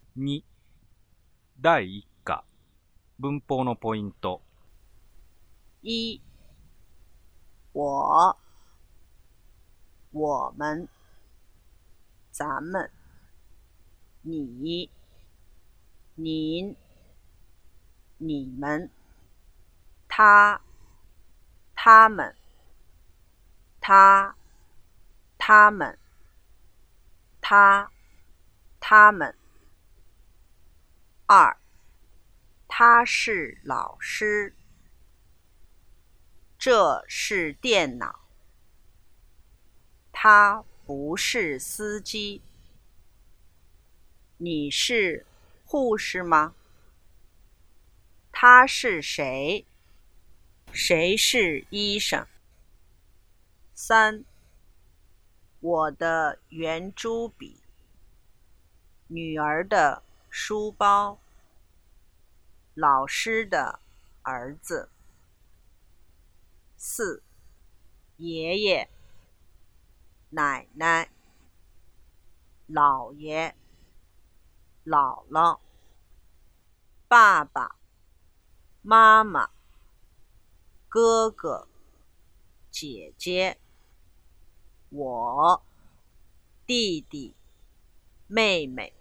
2、第1課、文法のポイント。 1、我、我们、咱们、你、您、你们、他、他们、他、他们、他、他们。2、他是老师，这是电脑，他不是司机。你是护士吗？他是谁？谁是医生？3、我的圆珠笔，女儿的书包，老师的儿子。4、爷爷、奶奶、姥爷、姥姥、爸爸、妈妈、哥哥、姐姐、我、弟弟、妹妹。